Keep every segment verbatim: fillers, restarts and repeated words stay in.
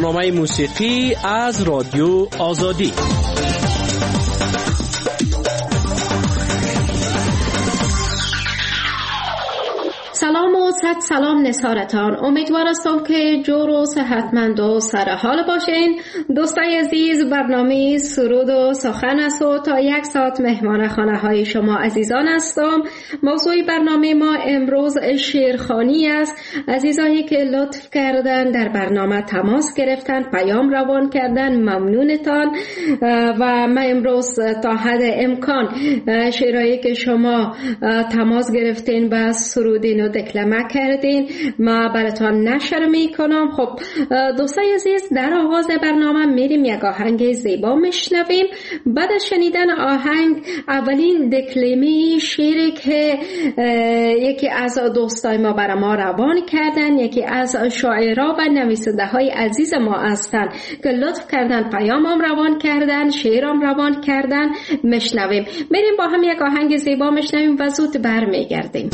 برنامه موسیقی از رادیو آزادی. سلام و صد سلام نثارتان. امیدوار هستم که جور و صحتمند و سر حال باشین. دوستای عزیز، برنامه سرود و سخن است و تا یک ساعت مهمان خانه های شما عزیزان هستم. موضوع برنامه ما امروز شعرخوانی است. عزیزانی که لطف کردن در برنامه تماس گرفتن، پیام روان کردن، ممنونتان. و ما امروز تا حد امکان شعرهایی که شما تماس گرفتین و سرودین و دکلمه کردین ما براتون نشر میکنم. خب دوستای عزیز، در آغاز برنامه میریم یک آهنگ زیبا میشنویم. بعد از شنیدن آهنگ اولین دکلمه شعری که یکی از دوستای ما برای ما روان کردن، یکی از شاعرها و نویسنده های عزیز ما هستن که لطف کردن پیامم روان کردن، شعرم روان کردن، میشنویم. میریم با هم یک آهنگ زیبا میشنویم و زود برمیگردیم.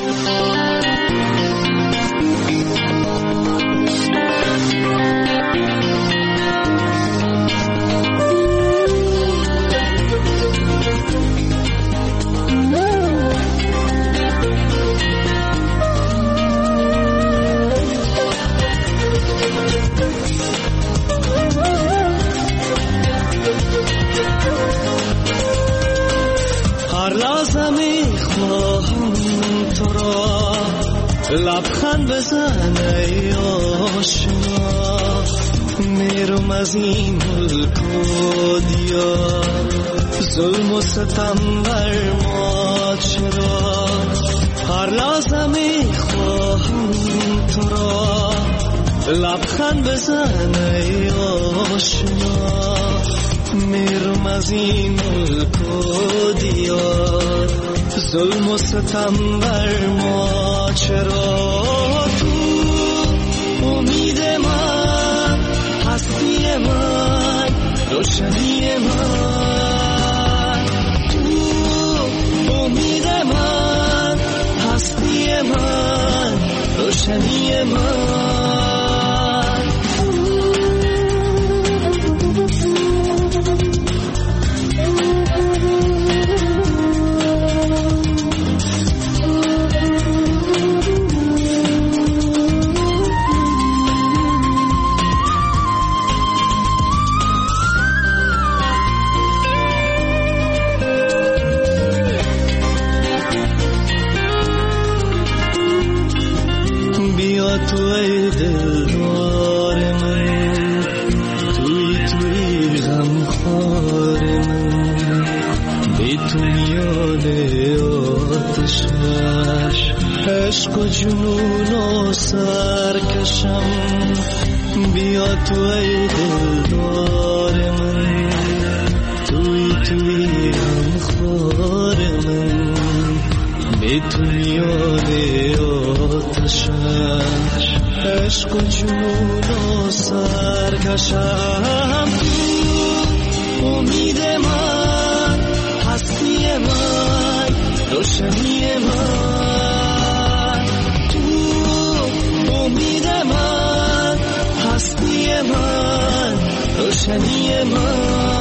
لبخند بزن ای آشنا، میرم از این ملک و دیار، ظلم و ستم بر ما چرا؟ هر لحظه میخواهم تو را، لبخند بزن ای آشنا، میرم از این ملک و دیار، ظلم و ستم بر ما چرا؟ تو امید من، هستی من، روشنی من، تو امید من، هستی من، روشنی من. تو ای دلدار من، توی توی غمخوار من، بی تو میان آتشش عشق و جنون و سرکشم. بیا تو ای دلدار من، توی توی غمخوار من، بی تو میان آتشش عشق و جنون و سرکشم. تو امید من، هستی من، روشنی من، تو امید من، هستی من، روشنی من.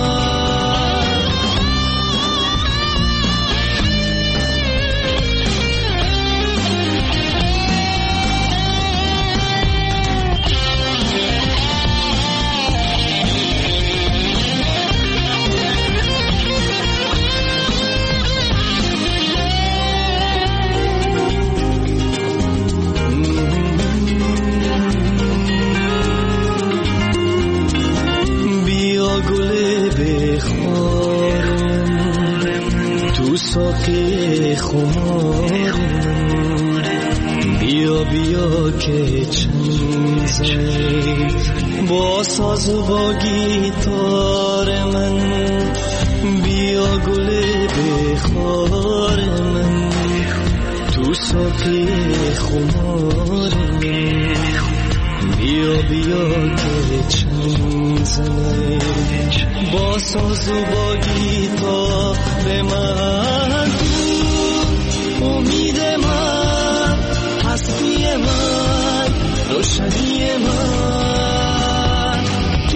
ساقی خمار من، بیا بیا که چند زنید با ساز و با گیتار من، بیا گل بخار من، تو ساقی خمار من، بیا بیا که چند زنید با ساز و با گیتار من. تو امید من، هستی من، روشنی من،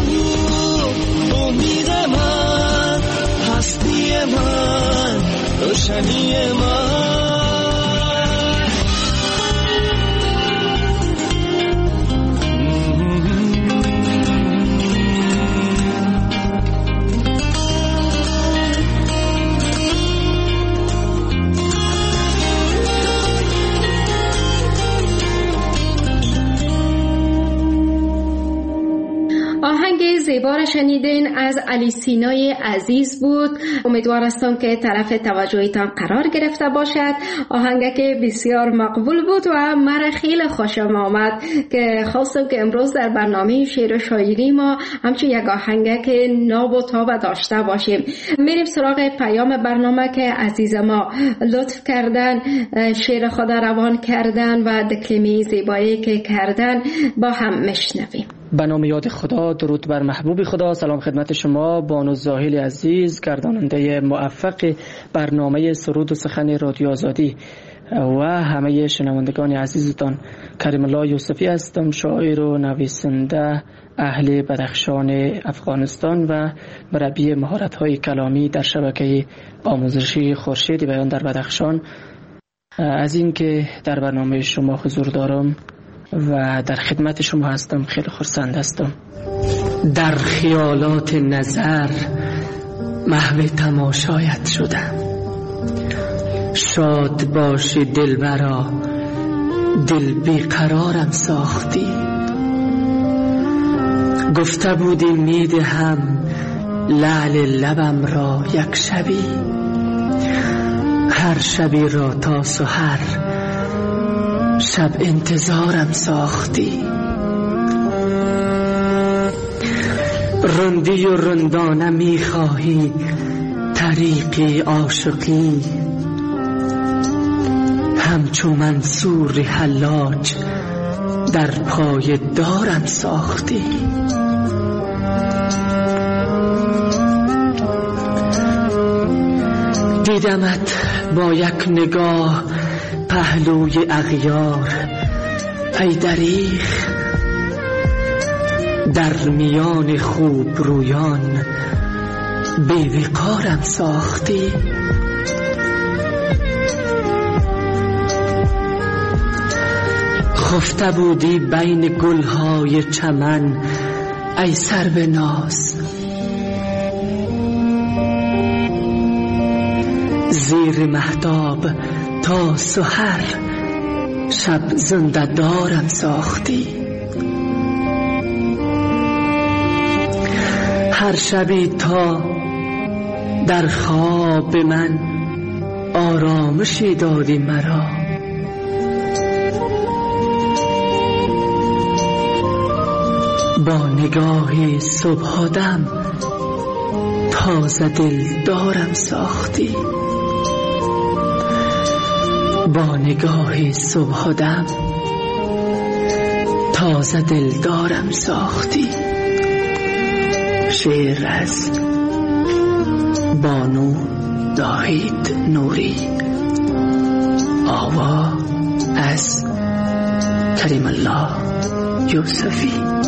کهنی من. آهنگ زیبا را شنیدین از علی سینای عزیز بود. امیدوارم که طرف توجهتان قرار گرفته باشد. آهنگ که بسیار مقبول بود و مرا خیلی خوشم آمد که خواستم که امروز در برنامه شعر و شاعری ما همچون یک آهنگ که ناب و تاب داشته باشیم. میریم سراغ پیام برنامه که عزیز ما لطف کردن، شعر خود روان کردن و دکلمه زیبایی که کردن با هم میشنویم. به نام یاد خدا، درود بر محبوب خدا. سلام خدمت شما بانو زاهل عزیز، گرداننده موفق برنامه سرود و سخن رادیو آزادی و همه شنوندگان عزیزتان. کریم الله یوسفی هستم، شاعر و نویسنده اهل بدخشان افغانستان و مربی مهارت‌های کلامی در شبکه آموزشی خورشید بیان در بدخشان. از این که در برنامه شما حضور دارم و در خدمت شما هستم خیلی خرسند هستم. در خیالات نظر محو تماشایت شدم، شاد باشی دلبرا دل بیقرارم ساختی. گفته بودی میدهم لعل لبم را یک شبی، هر شبی را تا سحر شب انتظارم ساختی. رندی و رندانه میخواهی طریقی عاشقی، همچو منصور حلاج در پای دارم ساختی. دیدمت با یک نگاه پهلوی اغیار، ای دریغ در میان خوب رویان بی وقارم ساختی. خفته بودی بین گلهای چمن ای سرو ناز، زیر مهتاب تا سحر شب زنده دارم ساختی. هر شبی تا در خواب من آرامشی دادی مرا، با نگاهی صبح دم تازه دل دارم ساختی. با نگاهی صبح دم تازه دل دارم ساختی. شعر از بانو داهید نوری، آوا از کریم الله یوسفی.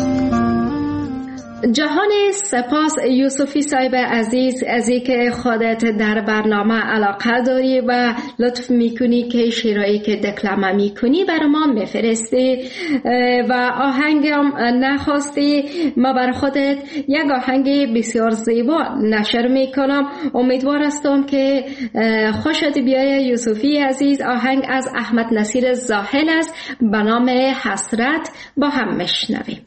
جهان سپاس یوسفی صاحب عزیز از اینکه خودت در برنامه علاقه داری و لطف میکنی که شعرهایی که دکلمه میکنی برای ما میفرستی و آهنگم نخواستی. ما بر خودت یک آهنگ بسیار زیبا نشر میکنم. امیدوار هستم که خوشت بیای یوسفی عزیز. آهنگ از احمد نصیر زاهل است به نام حسرت، با هم میشنویم.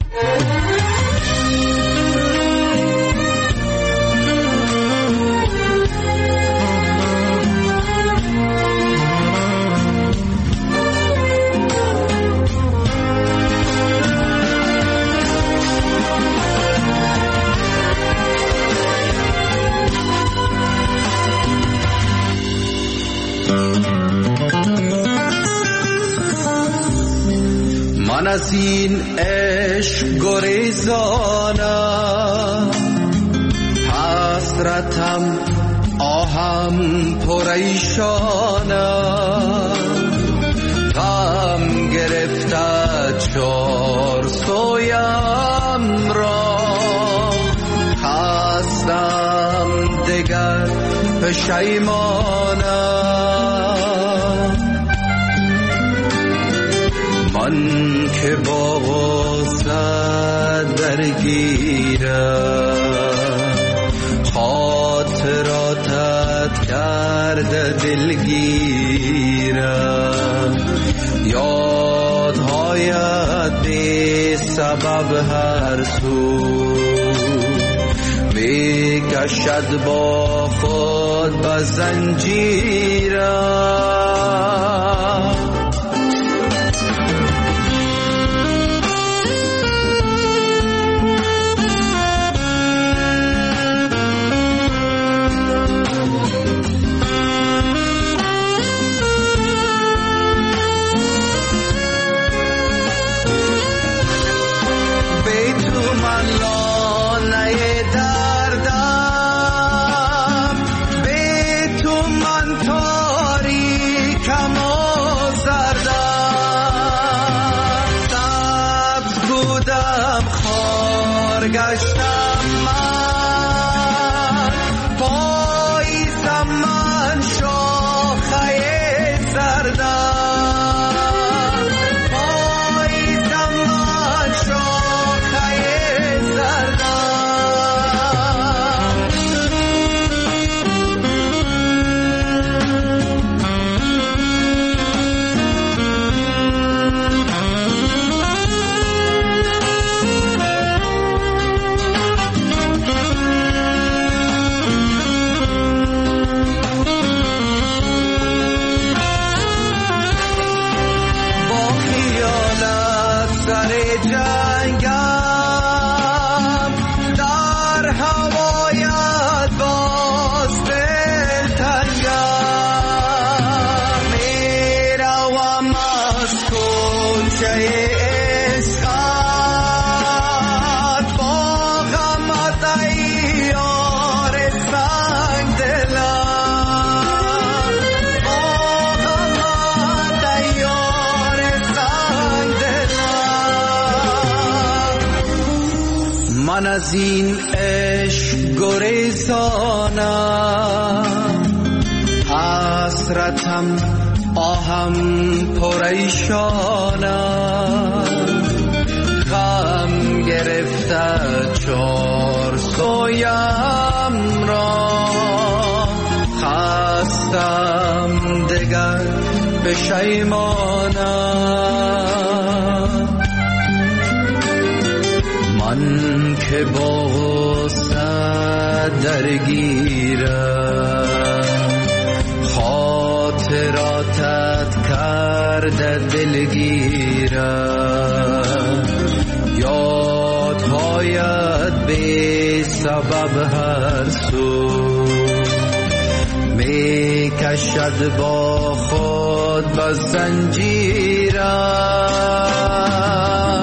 من از این عشق گریزانم، حسرتم آهم پریشانم، غم گرفته چار سویم را، خستم دگر پشیمانم. که با غصت درگیرم، خاطراتت کرده دلگیرم، یادهایت بی سبب هر سو می کشد با خود به زنجیرم. من از این عشق گریزانم، حسرتم آهم پریشانم، غم گرفته چار سویم را، خستم دگر پشیمانم. من که با غصت درگیرم، خاطراتت کرده دلگیرم، یادهایت بی سبب هر سو می کشد با خود به زنجیرم.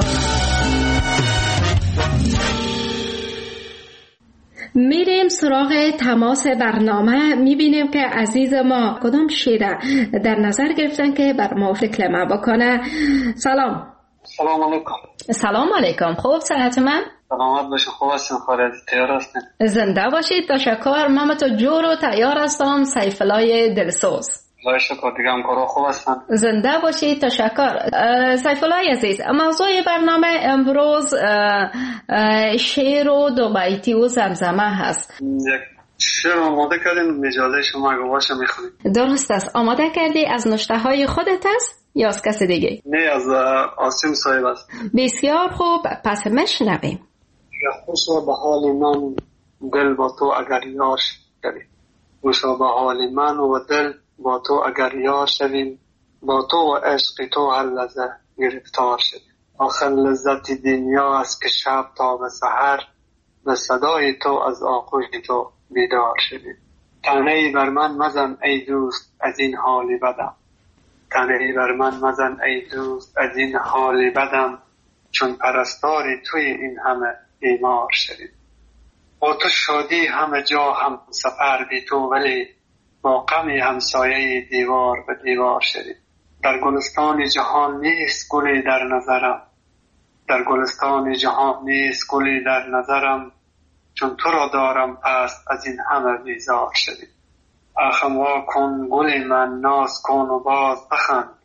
میریم سراغ تماس برنامه. میبینیم که عزیز ما کدام شعر در نظر گرفتن که بر ما فکر ما بکنه. سلام. سلام علیکم. سلام علیکم. خوب صحت من؟ سلامت باشید. خوب هستین؟ خارج تیار هستین؟ زنده باشید. تشکر. من تو جور و تیار هستم. سیفالله دلسوز. خدا شکر. دیگه هم کارا خوب هستن؟ زنده باشید. تشکر. سیفالله عزیز، موضوع برنامه امروز شعر و دو بیتی و زمزمه هست. یک شعر آماده کردیم، مجاله شما اگه باشه میخونیم. درست است. آماده کردی؟ از نشته های خودت است یا از کس دیگه؟ نه، از آسیم صاحب است. بسیار خوب، پس مشنویم. خوشا به حال من دل با تو اگر یار شویم، خوشا به حال من و دل با تو اگر یار شویم، با تو و عشق تو هر لحظه گرفتار شویم. آخر لذت دنیا است که شب تا به سحر، به صدای تو از آغوش تو بیدار شویم. طعنه‌ای بر من مزن ای دوست از این حالی بدم، طعنه‌ای بر من مزن ای دوست از این حالی بدم، چون پرستاری توی این همه بیمار شویم. با تو شادی همه جا هم سفر بی تو، ولی با غم همسایه دیوار به دیوار شویم. در گلستان جهان نیست گلی در نظرم، در گلستان جهان نیست گلی در نظرم، چون تو را دارم پس از این همه بیزار شویم. اخم وا کن گل من ناز کن و باز بخند،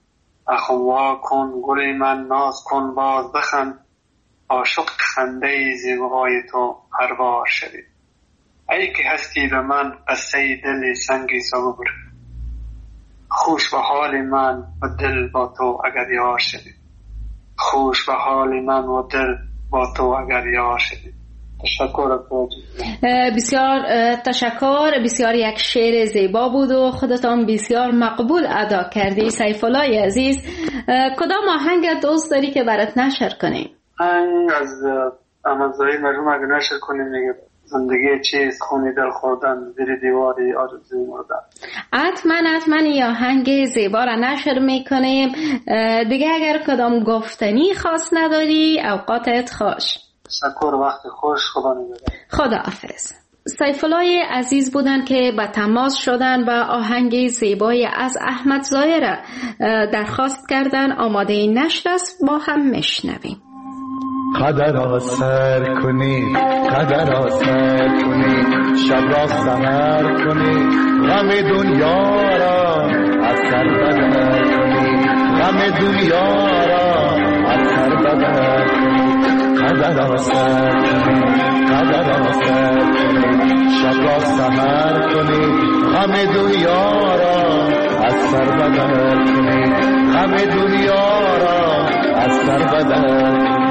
اخوا کن گل من ناز کن باز بخند عاشق خنده زیبای تو هر بار شوید. ای که هستی به من قصه دل سنگی صبر خوش به حال من و دل با تو اگر یار شوید. خوش به حال من و دل با تو اگر یار شوید. تشکر. بسیار تشکر. بسیار یک شعر زیبا بود و خودتان بسیار مقبول ادا کردی سیف الله عزیز. کدام آهنگ دوست داری که برات نشر کنیم؟ آهنگ از احمدزایی مرحوم اگه نشر کنیم میگه زندگی چیست خونی دل خوردن زیر دیواری آرزوی مردن. حتما حتما این آهنگ زیبا را نشر میکنیم. دیگه اگر کدام گفتنی خاص نداری اوقاتت خوش. تشکر. وقت خوش. خدا نگهدار. خداحافظ. سیف الله عزیز بودن که به تماس شدن و آهنگ زیبای از احمدزایی را درخواست کردن. آماده نشر است، با هم میشنویم. قدر را سر کنی قدر را سر کنی شب را سحر کنی غم دنیا را از سر بدر کنی غم دنیا را از سر بدر کنی قدر را سر کنی قدر را سر کنی شب را سحر کنی غم دنیا را از سر بدر کنی غم دنیا را از سر بدر کنی.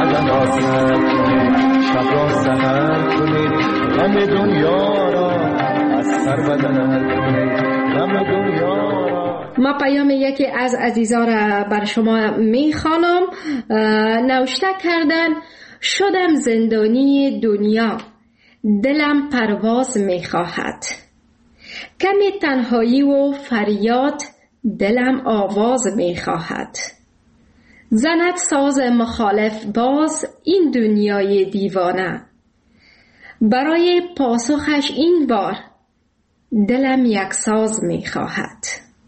بدن را سر کنید شب را سحر کنید غم دنیا را از سر بدن کنید غم دنیا را. ما پیام یکی از عزیزا را بر شما میخوانم. نوشته کردن شدم زندانی دنیا دلم پرواز میخواهد، کمی تنهایی و فریاد دلم آواز میخواهد. زند ساز مخالف باز این دنیای دیوانه، برای پاسخش این بار دلم یک ساز میخواهد.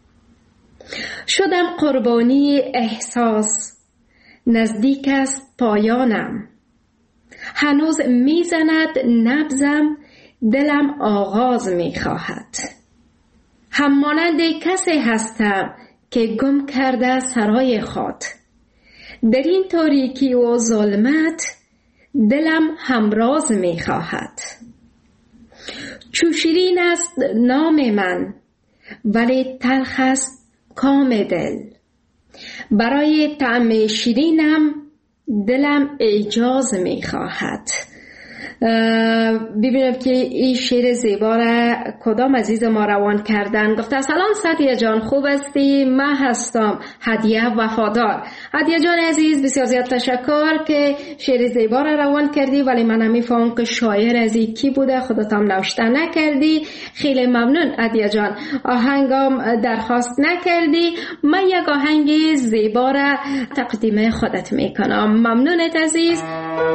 شدم قربانی احساس نزدیک است پایانم، هنوز میزند نبضم دلم آغاز میخواهد. هم مانند کسی هستم که گم کرده سرای خود، در این تاریکی و ظلمت دلم همراز میخواهد. چو شیرین است نام من ولی تلخ است کام دل، برای طعم شیرینم دلم اعجاز میخواهد. ببینم که این شعر زیبا را کدام عزیز ما روان کردن. گفته سلام سعدیه جان، خوب هستی؟ من هستم هدیه وفادار. هدیه جان عزیز بسیار زیاد تشکر که شعر زیبا را روان کردی، ولی من نمیفهم که شاعر از کی بوده، خودت هم نوشته نکردی. خیلی ممنون هدیه جان، آهنگم درخواست نکردی. من یک آهنگ زیبا را تقدیم خودت میکنم. ممنونت عزیز.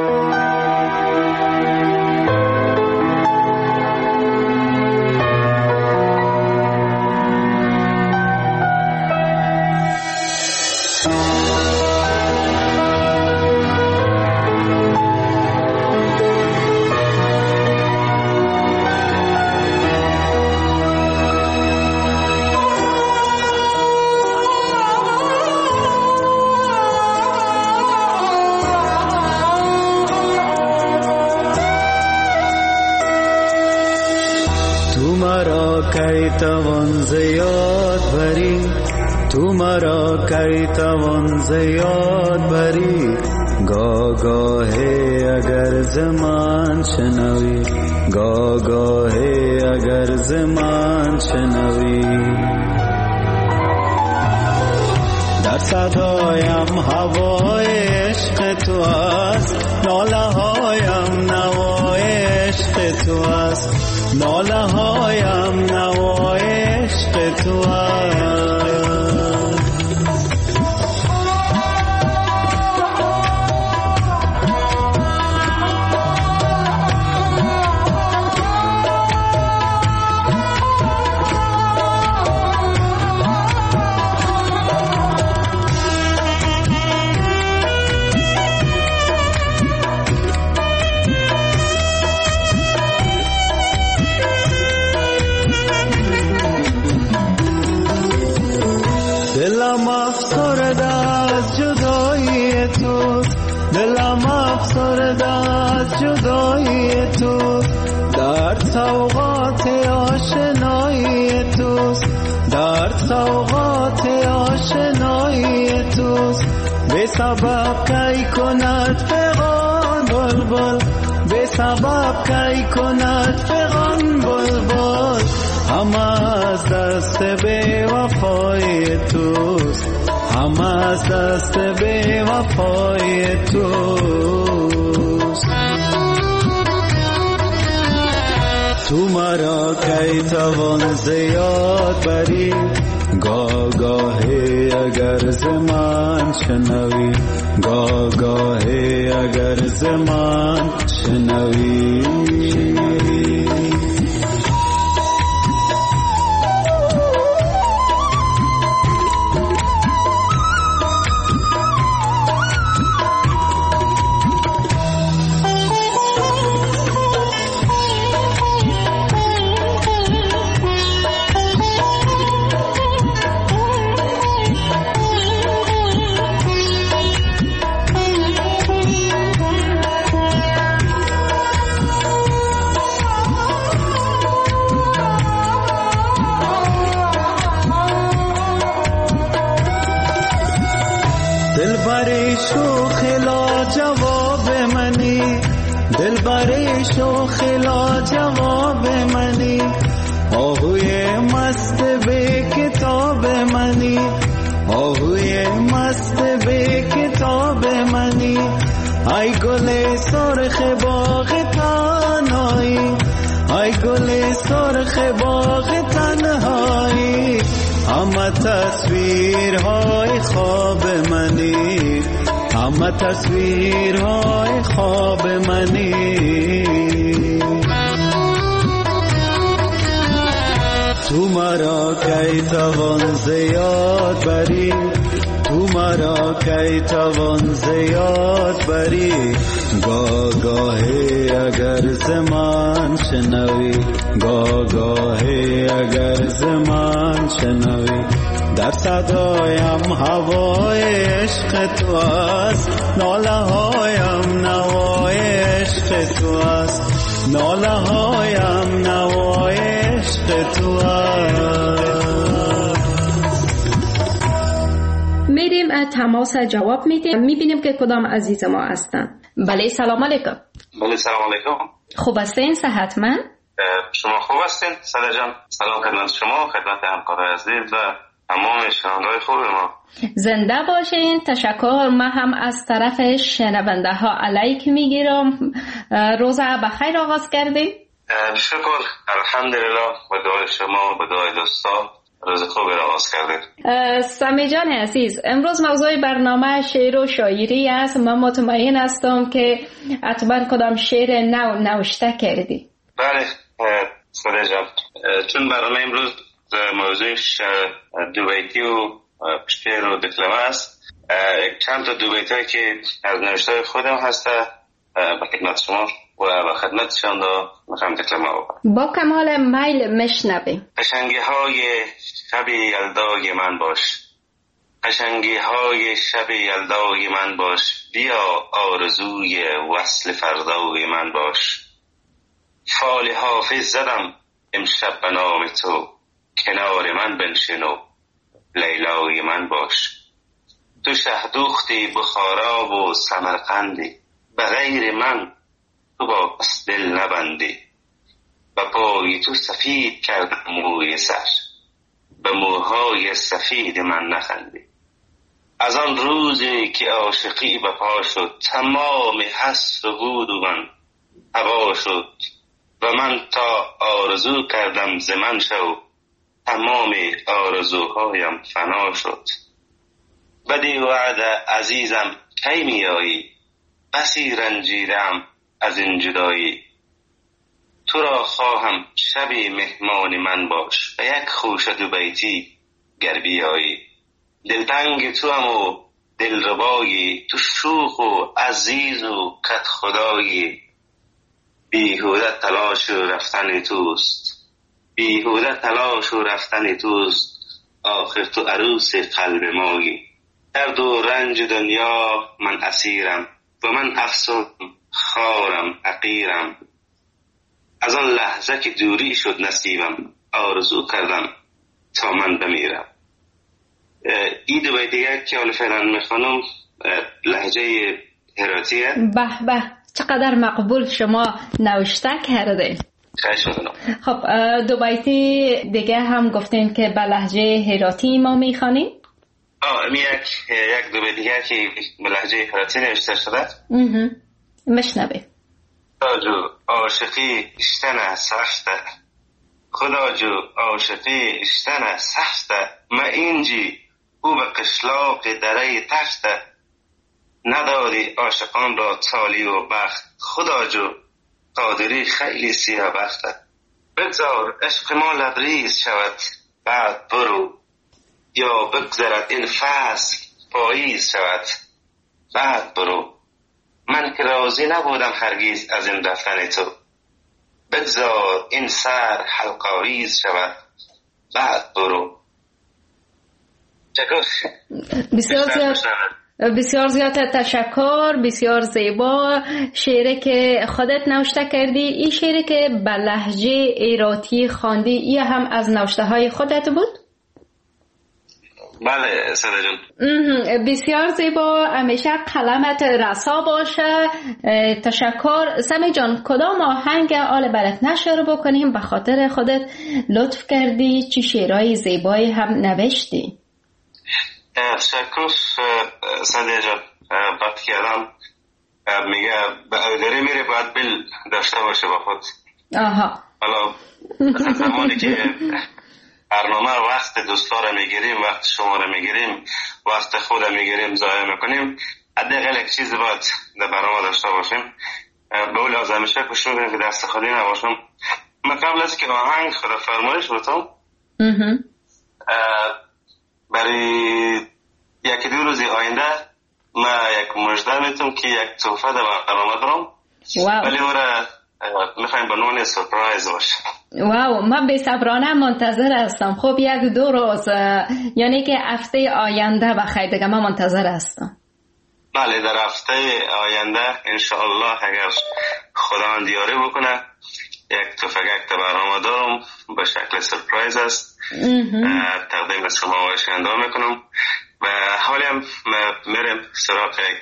کی توان زیاد بری، تو مرا کی توان زیاد بری، گاه گاهی اگر زمان شنوی، گاه گاهی اگر زمان شنوی. در صدایم هوای عشق تو است، ناله هایم نوای عشق تو است، ناله هایم نوای عشق تو است. دلم افسرده از جدایی تو، دلم افسرده از جدایی تو، در سوغات آشنایی توست، در سوغات آشنایی توست. به سبب کی کند فغان بلبل، به سبب کی کند فغان بلبل، همه از دست بی وفای توست، همه از دست بی وفای توست. تو مرا کی توان زیاد بری، گاه گاهی اگر زمان شنوی، گاه گاهی اگر زمان شنوی. دلبر شوخ لا جواب منی، دلبر شوخ لا جواب منی، آهوی مست به کتاب منی، آهوی مست به کتاب منی، ای گل سرخ باغ تنهایی، ای گل سرخ باغ تنهایی، همه تصویرهای خواب منی، همه تصویرهای خواب منی. تو مرا کی توان زیاد بری، تو مرا کی توان زیاد بری، گاه گاهی اگر زمان شنوی، گاه گاهی اگر زمان شنوی، در صدایم هوای عشق تو است، ناله هایم نوای عشق تو است، ناله هایم نوای عشق تو است. میریم تماس جواب میدیم، میبینیم که کدام عزیز ما هستن. بله سلام علیکم. بله سلام علیکم. خوب هستین؟ صحتمند؟ شما خوب هستین ساده جان؟ سلام خدمت شما، خدمت همکارای عزیز و تمام شنونده‌های خوب ما. زنده باشین. تشکر. ما هم از طرف شنونده ها علیک میگیرم. روز بخیر آغاز کردیم. شکر الحمدلله، با دعای شما و با دعای دوستا روز خوبی را آغاز کردید. سمی جان عزیز، امروز موضوع برنامه شعر و شاعری است. من مطمئن هستم که حتما کدام شعر نو نوشته کردی. بله ساده جان، چون برنامه امروز موضوع دو بیتی و شعر و دکلمه است، چند تا دو بیتی که از نوشته خودم هسته به خدمت شما و به خدمت شما میخوام دکلمه بکنم. با کمال میل میشنویم. قشنگی های شب یلدای من باش، قشنگی های شب یلدای من باش، بیا آرزوی وصل فردای من باش. فال حافظ زدم امشب به نام تو، کنار من بنشینو لیلای من باش. تو شهدوختی بخارا و سمرقندی، به غیر من تو با پس دل نبندی. به پای تو سفید کردم موی سر، به موهای سفید من نخندی. از آن روزی که عاشقی به پا شد، تمام هست و بود و من هوا شد. و من تا آرزو کردم ز من شو، تمام آرزوهایم فنا شد. بدی وعده عزیزم کی می آیی، بسی رنجیدم از این جدایی. تو را خواهم شبی مهمان من باش، و یک خوش دو بیتی گر بیایی. دلتنگ تو هم و دلربایی، تو شوخ و عزیز و کت خدایی. بیهوده تلاش و رفتن توست، بیهوده تلاش و رفتن توست، آخر تو عروس قلب مایی. درد و رنج دنیا من اسیرم، و من افسون خارم حقیرم. از آن لحظه که دوری شد نصیبم، آرزو کردم تا من بمیرم. این دو بیت دیگه که حالا فعلا میخوانم لهجه هراتیه. به به، چقدر مقبول شما نوشته کرده. خیلی ممنون. خب دو بیتی دیگه هم گفتین که به لهجه هراتی ما میخوانیم. آه می یک یک دو بیت دیگه که به لهجه هراتی نوشته شده. اها مشنوه. خدا جو عاشقی اشتنه سخته، خدا جو عاشقی اشتنه سخته. ما اینجی او به قشلاق دره تخته، نداری عاشقان را تالی و بخت. خدا جو قادری خیلی سیاه بخته. بگذار عشق ما لبریز شود بعد برو، یا بگذرد این فصل پاییز شود بعد برو. من که راضی نبودم هرگیز از این رفتن تو، بگذار این سر حلقاویز شود بعد برو. بسیار زیاد بسیار زیاد تشکر. بسیار زیبا شعری که خودت نوشته کردی. این شعری که به لهجه هراتی خواندی، این هم از نوشته های خودت بود؟ بله صدا جان. بسیار زیبا، همیشه قلمت رسا باشه. تشکر. سمی جان، کدام آهنگ آل برات نشر بکنیم؟ به خاطر خودت لطف کردی، چی شعرهای زیبایی هم نوشتی. تشکر صدا جان. وقتی که آدم میگه داره میره باید بل داشته باشه با خود. آها. حالا زمانی که برنامه وقت دوستا رو میگیریم، وقت شما رو میگیریم، وقت خود رو میگیریم، ضایع میکنیم، حداقل یک چیز باید در برنامه داشته باشیم. به اول از همیشه کوشش میکنیم که دست خودی نباشم. من قبل از که آهنگ خود فرمایش بتم برای یکی دو روزی آینده من یک مژده میتونم که یک تحفه در برنامه دارم، ولی او را میخوایم به نوع سورپرایز باشه. واو، من بی صبرانه منتظر هستم. خب یک دو روز، یعنی که هفته آینده بخیر دیگه من منتظر هستم. بله، در هفته آینده انشاءالله اگر خدا دیاری بکنه یک تفنگ برنامه دارم به شکل سورپرایز است، تقدیم از شما و شنونده میکنم و حالی هم میرم سراغ یک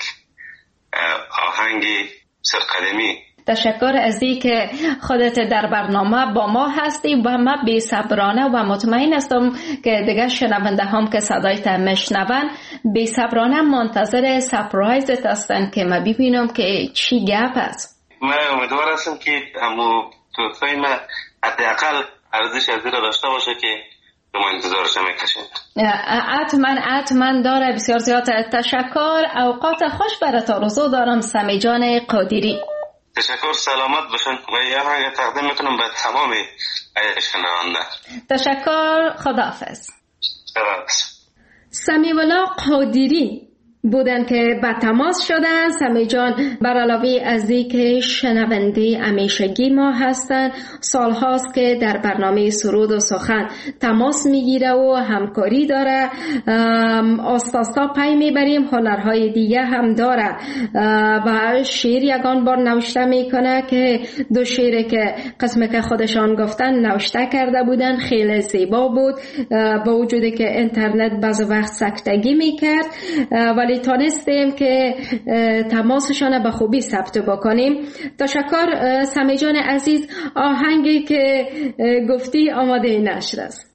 آهنگی سرقدمی. تشکر از این که خودت در برنامه با ما هستی و من بی صبرانه و مطمئن هستم که دیگه شنونده هم که صدایت میشنون بی صبرانه منتظر سپرایزت هستن که من ببینم که چی گپ است. من امیدوار هستم که همو توفه من حداقل ارزش از را داشته باشه که شما انتظارش میکشید. حتما حتما داره. بسیار زیاد تشکر. اوقات خوش برات آرزو دارم سمی جان قادری. تشکر، سلامت باشن و یه آهنگ تقدیم میکنم به تمام شنونده. تشکر، خداحافظ. خداحافظ. سمی ولا قادری بودن که به تماس شدن. سمی جان بر علاوه از اینکه شنونده همیشگی ما هستن، سال هاست که در برنامه سرود و سخن تماس میگیره و همکاری داره. آستاستا پی میبریم، هنرهای دیگه هم داره و شعر یگان بار نوشته میکنه که دو شعری که قسمه که خودشان گفتن نوشته کرده بودن، خیلی زیبا بود با وجودی که اینترنت بعض وقت سکتگی میکرد، ولی تانستیم که تماسشان به خوبی ثبت بکنیم. تشکر سمی جان عزیز. آهنگی که گفتی آماده نشر است.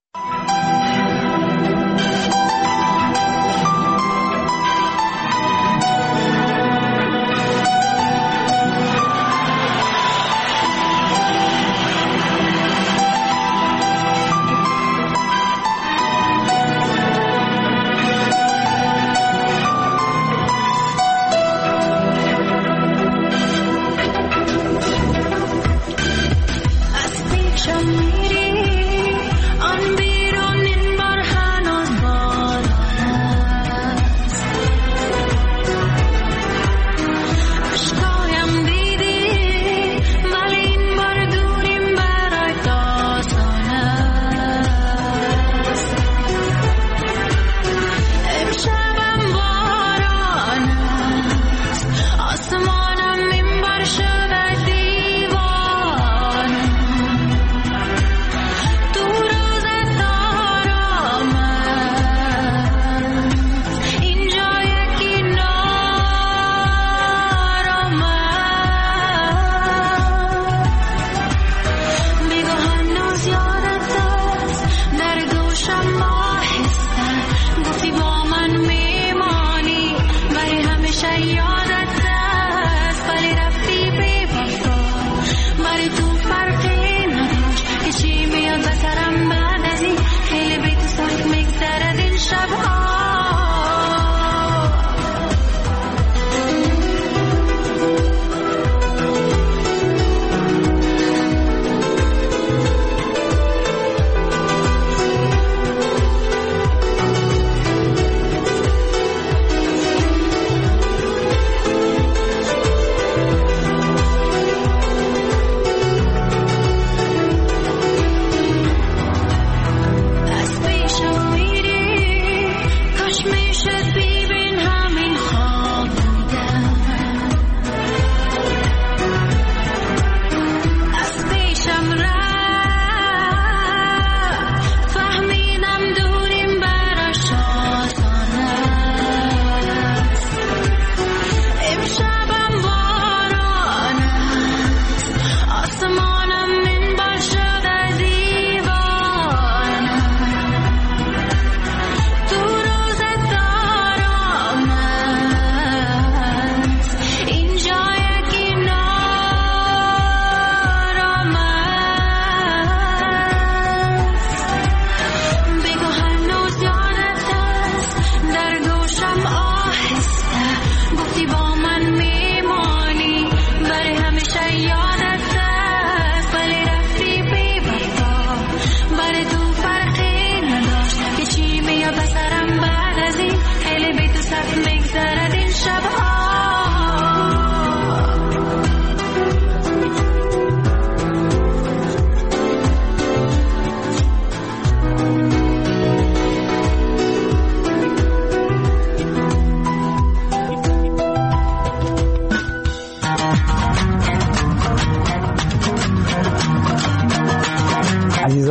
Under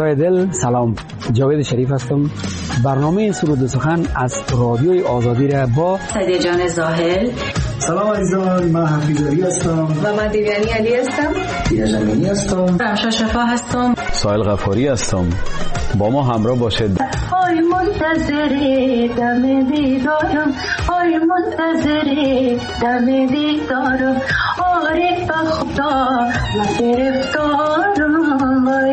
صدای دل، سلام. جاوید شریف هستم. برنامه سرود و سخن از رادیوی آزادی را با سعدیه جان زاهل. سلام عزیزان، من حفیظ علی هستم و من دیویانی علی هستم. دیده زمینی هستم. رمشا شفا هستم. سایل غفاری هستم. با ما همراه باشید. آی منتظر دم دیدارم، آی منتظر دم دیدارم، آره بخدا و گرفتارم.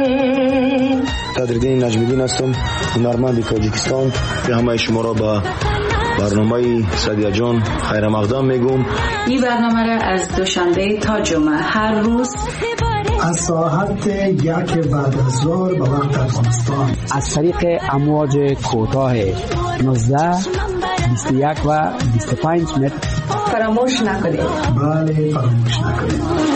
قدردین نجمیدین هستم، هنرمند تاجیکستان. همه شما را با برنامه سعدیه جان خیر مقدم میگم. این برنامه را از دوشنبه تا جمعه هر روز از ساعت یک بعد از ظهر به وقت افغانستان از طریق امواج کوتاه نوزده، بیست و یک و بیست و پنج متر فراموش نکنید. بله فراموش نکنید.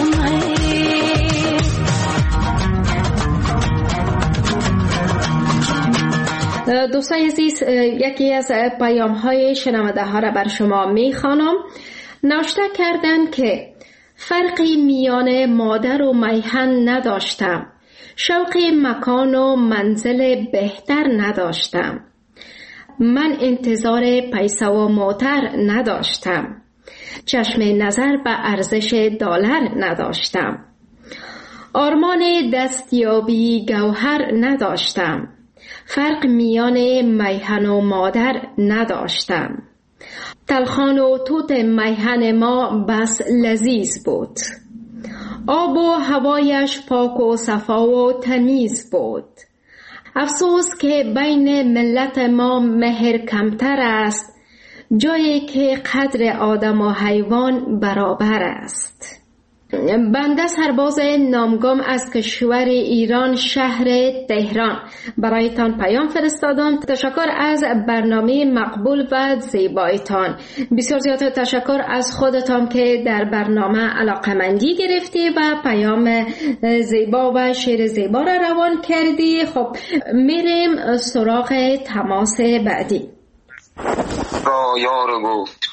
دوستان عزیز، یکی از پیام های شنونده ها را بر شما می خوانم. نوشته کردند که فرقی میان مادر و میهن نداشتم، شوق مکان و منزل بهتر نداشتم، من انتظار پیسه و موتر نداشتم، چشم نظر به ارزش دلار نداشتم، آرمان دستیابی گوهر نداشتم، فرق میان میهن و مادر نداشتم، تلخان و توت میهن ما بس لذیذ بود، آب و هوایش پاک و صفا و تمیز بود، افسوس که بین ملت ما مهر کمتر است، جایی که قدر آدم و حیوان برابر است. بنده سرباز نامگم از کشور ایران، شهر تهران، برایتان پیام فرستادم. تشکر از برنامه مقبول و زیبایتان. بسیار زیاد تشکر از خودتان که در برنامه علاقمندی گرفتی و پیام زیبا و شعر زیبا را روان کردی. خب میریم سراغ تماس بعدی. را یار گفت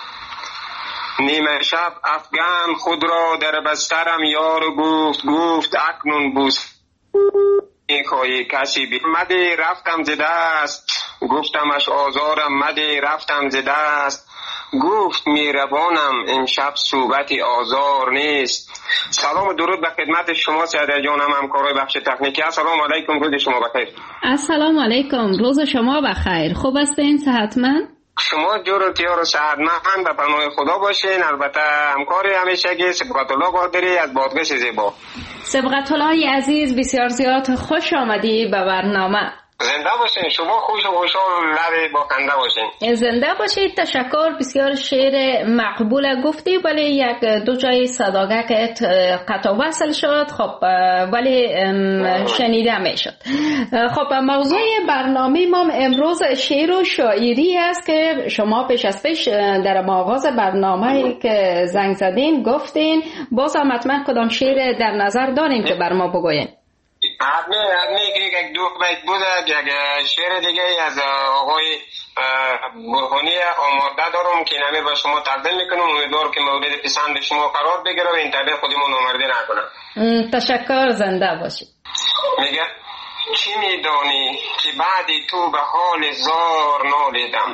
نیمه شب افغان خود را در بسترم یار گفت، گفت اکنون بوس میخواهی کسی بی مده رفتم ز دست، گفتمش آزارم مده رفتم ز دست، گفت میربانم امشب صوبت آزار نیست. سلام و درود به خدمت شما سعدیه جانم، همکارای بخش تکنیکی. السلام علیکم، روز شما بخیر. السلام علیکم، روز شما بخیر. خوب هستین؟ صحتمند؟ شما جور و تیار و صحتمند به پناه خدا باشین. البته همکار همیشگی سبقت الله قادری از بادغیس زیبا. سبقت الله عزیز، بسیار زیاد خوش آمدی به برنامه. زنده باشین، شما خوش و خوشحال لب با خنده باشین. زنده باشید. تشکر. بسیار شعر مقبول گفتی، ولی یک دو جای صداقت قطع وصل شد. خب ولی شنیده می شد. خب موضوع برنامه ما امروز شعر و شاعری است که شما پیش از پیش در آغاز برنامه که زنگ زدین گفتین. باز هم حتما کدام شعر در نظر دارین که بر ما بگوین؟ حتمی حتمی که یک دو بیت بود، یک شعر دیگه از آقای برهانی آماده دارم که نمی با شما تقدیم میکنم. امیدوارم که مورد پسند شما قرار بگیره و اینترنت خودمون نامرده نکنم. تشکر. زنده باشید. میگه چی میدانی که بعدی تو به حال زار نالیدم،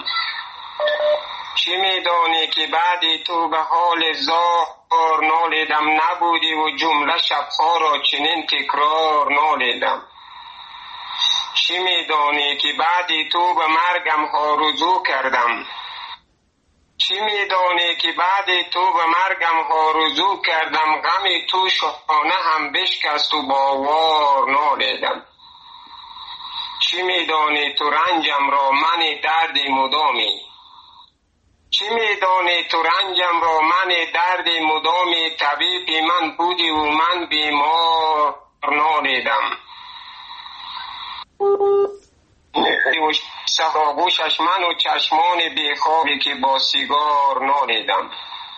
چی میدانی که بعدی تو به حال زار نالیدم، نبودی و جمله شبها را چنین تکرار نالیدم، چی میدانی که بعدی تو به مرگم ها رجوع کردم، چی میدانی که بعدی تو به مرگم ها رجوع کردم، غمی تو شانه هم بشکست و باوار نالیدم، چی میدانی تو رنجم را من دردی مدامی، چی میدانی تو رنجم را من درد مدامی، طبیب من بودی و من بیمار نالیدم، سخاگوشش من و چشمان بیخوابی که با سیگار نالیدم،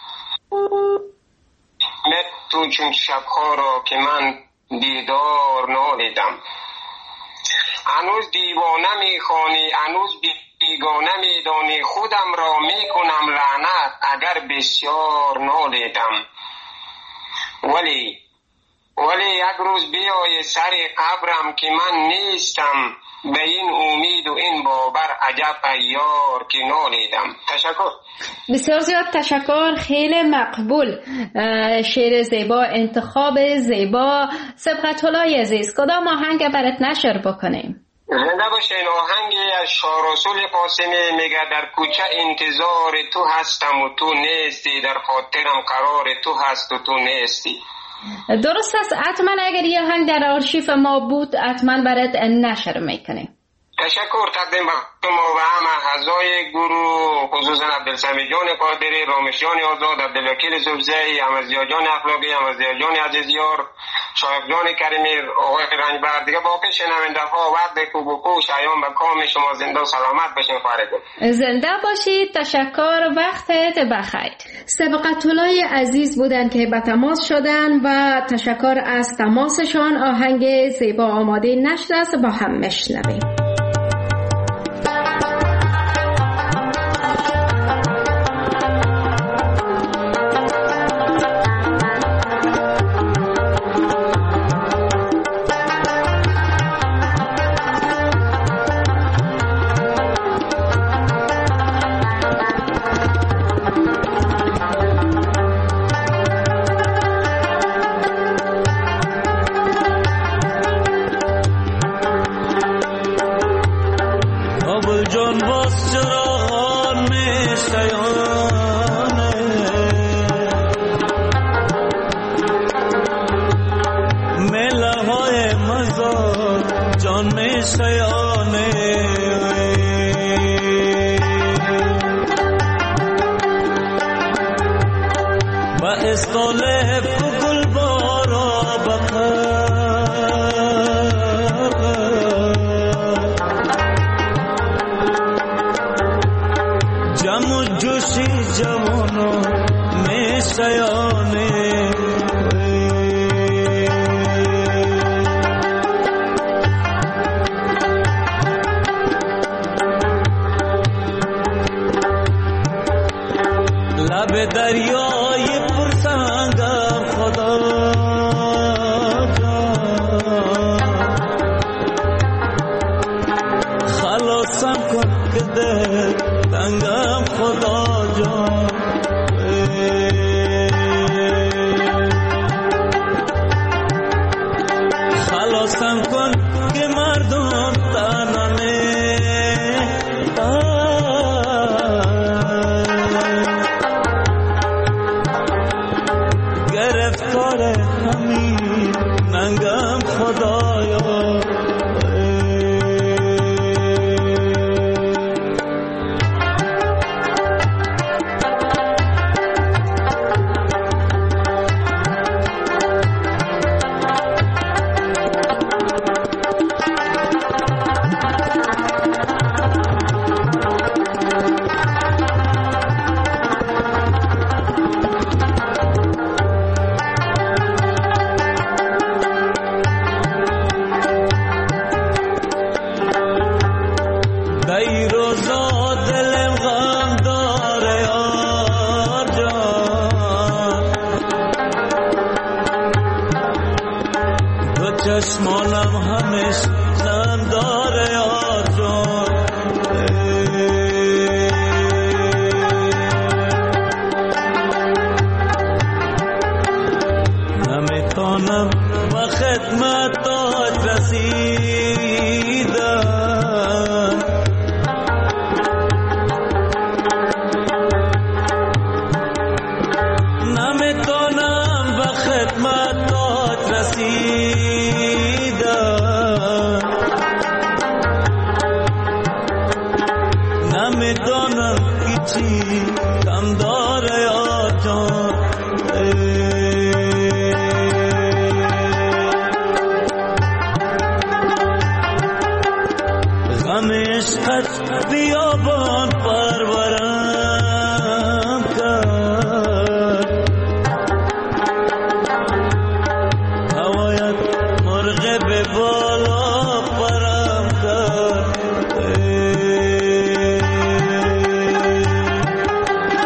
متون چون شبها را که من دیدار نالیدم، هنوز دیوانه میخوانی، هنوز بیگانه میدانی، خودم را میکنم لعنت اگر بسیار نالیدم، ولی ولی یک روز بیای سر قبرم که من نیستم، به این امید و این باور عجب ایار که نالیدم. تشکر. بسیار زیاد تشکر، خیلی مقبول. شعر زیبا، انتخاب زیبا. سبقت‌الله عزیز، کدام آهنگ برات نشر بکنیم؟ زنده باشین. آهنگی از شاه رسول قاسمی میگه در کوچه انتظار تو هستم و تو نیستی، در خاطرم قرار تو هست و تو نیستی. درست است. حتما اگر یه آهنگ در آرشیف ما بود حتما برات نشر میکنیم. تشکر تقدیم به ما و همه اعضای گروه، خصوصا عبدالسمی جان قادری، رامش جان آزاد، عبدالوکیل سبزی، احمدضیا جان اخلاقی، احمدضیا جان عزیزیار، شایق جان کریمی، آقای رنجبر، دیگه باقی شنونده ها وقت خوب و خوش ایام به کام شما زنده و سلامت باشین. خارج زنده باشید. تشکر، وقتت بخیر. سبقت‌الله عزیز بودن که به تماس شدن و تشکر از تماسشان. آهنگ زیبا آماده نشر است، با هم میشنویم.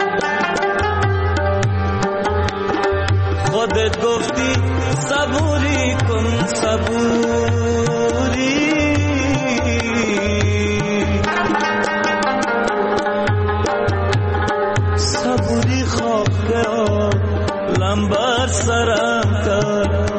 خودت گفتی صبوری صبوری خواب که لنبر سرم کرد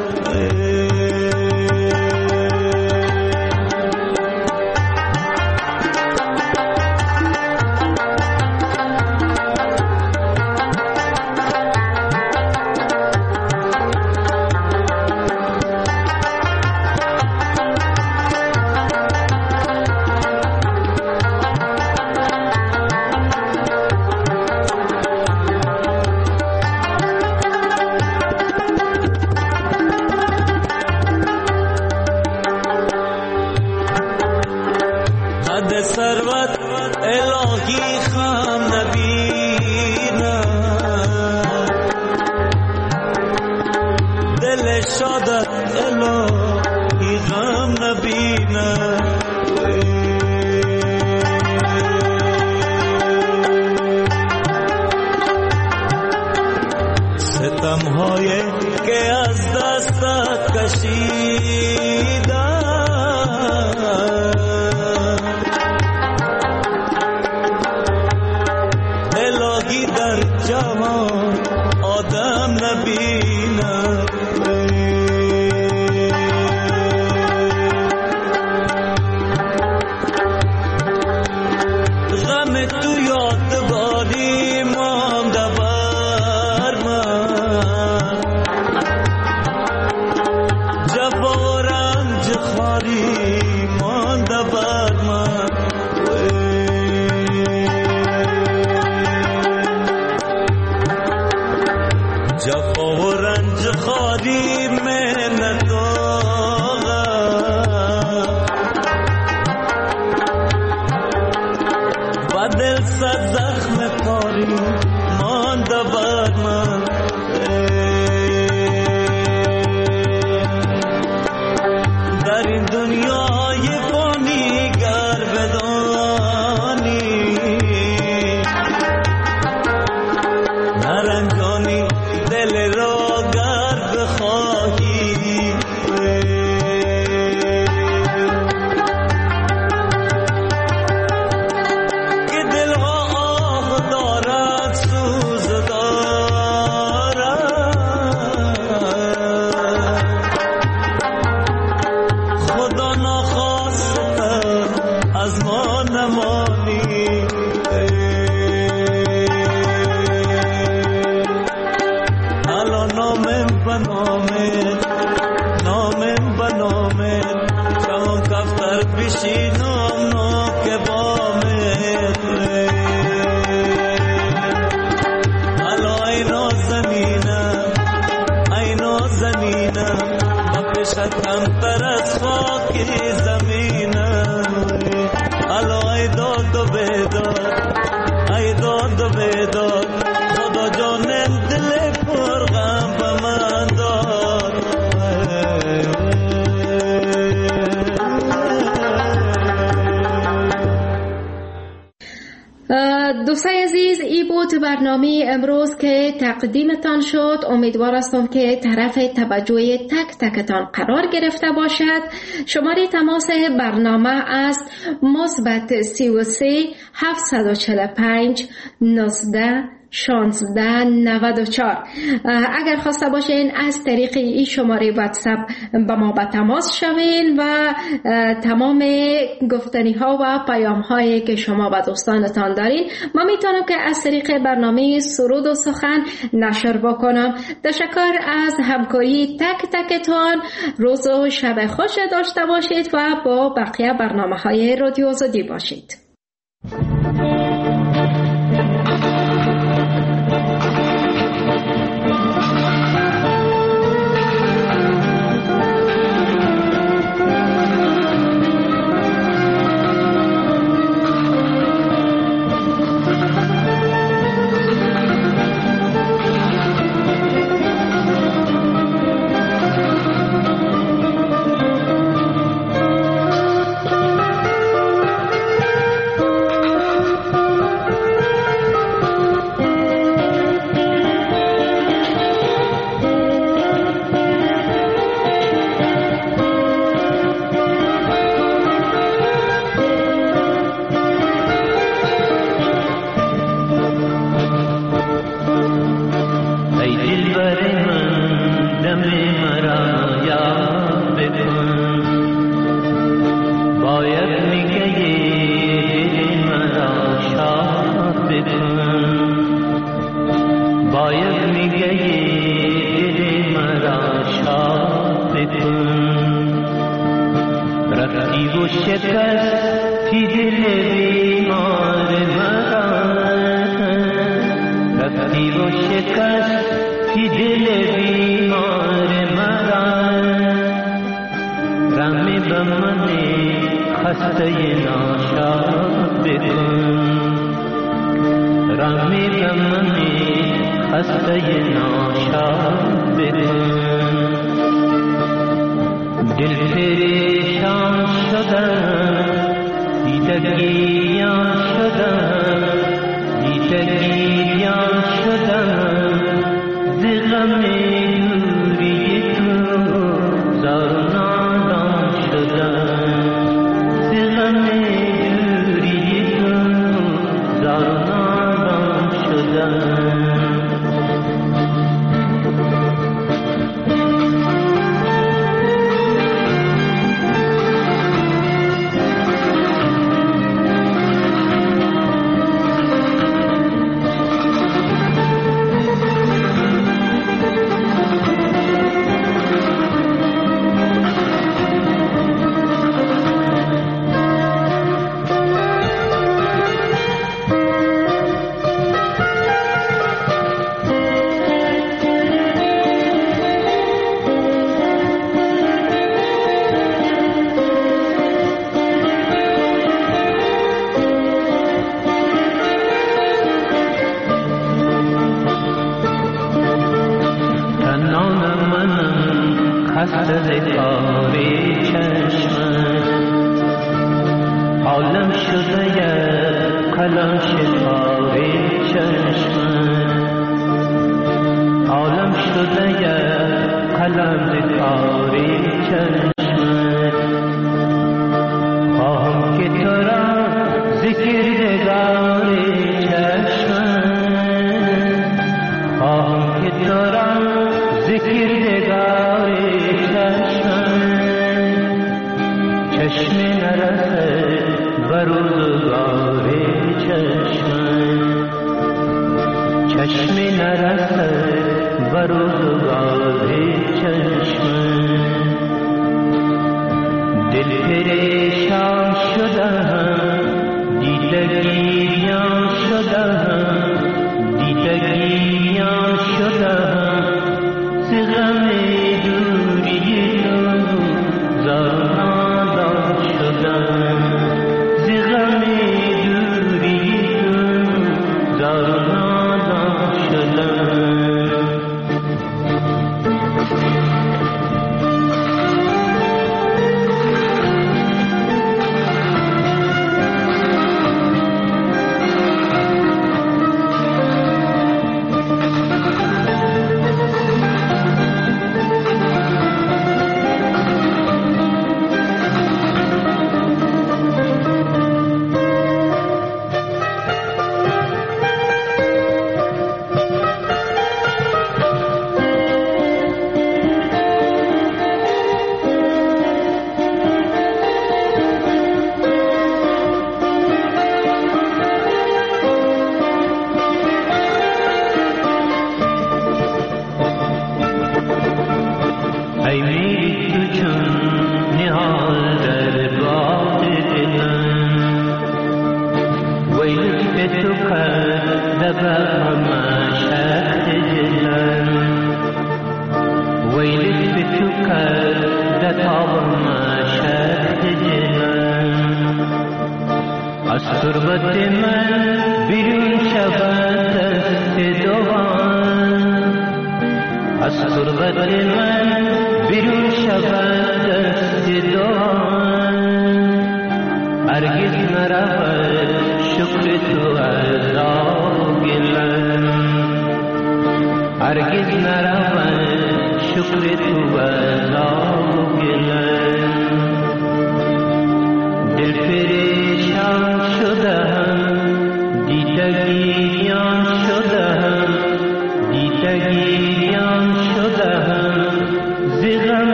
ثروت الهی خم نبینم دل شادت الهی غم نبینم ستم‌های که از دستت کشیدم در جهان آدم نبینم غم تو یادگاری مانده بر من جفا و رنج خواری مانده بر من جفا و رنج خاری منت آغا و دل صد زخم کاری مانده بر من در این دنیای فانی گر بدانی نرنجانی دل را گر بخواهی که دلها آه دارد سوز دارد خدا نخواسته از ما نمانی نامم بنامت نامم بنامت شام کفتر پیشی نام نام که بامت حالا اینا زمینم اینا زمینم با پیشت کمتر از خاکی زمینم حالا ای داد و بیداد ای داد و بیداد خدا جانم دل پر غم به من داد دوستای عزیز، ای بود برنامه امروز که تقدیمتان شد. امیدوار هستم که طرف توجه تک تکتان قرار گرفته باشد. شماره تماس برنامه است مثبت سی و سه هفتصد و چهل و پنج نوزده شانزده نود و چهار. اگر خواسته باشین از طریق این شماره واتساپ با ما به تماس شوین و تمام گفتنی ها و پیام هایی که شما با دوستانتان دارین ما میتونم که از طریق برنامه سرود و سخن نشر بکنم. تشکر از همکاری تک تکتان. روز و شب خوش داشته باشید و با بقیه برنامه های رادیو آزادی باشید. باید میگه دل مرا شاد بکن، رفتی و شکستی دل بیمار مرا، رفتی و شکستی دل بیمار مرا، رمی به من خسته ناشاد بکن، رمی به من خسته ناشاد بکن. دل پریشان شدم، دیدگیان شدم، دیدگیان شدم، ز غم دوری تو زار و نالان شدم، ز غم دوری تو زار و نالان شدم.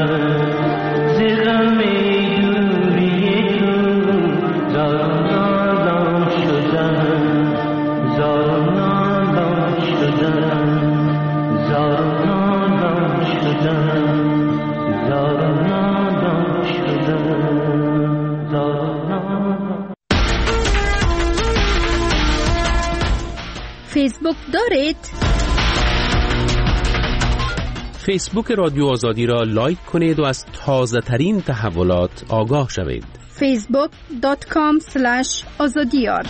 زغم دوری تو زار فیسبوک دارید؟ فیسبوک رادیو آزادی را لایک کنید و از تازه ترین تحولات آگاه شوید. فیسبوک دات کام اسلش آزادیار.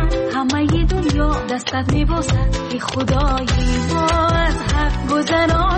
دستت میبوسد ای خدای ما از حق گذران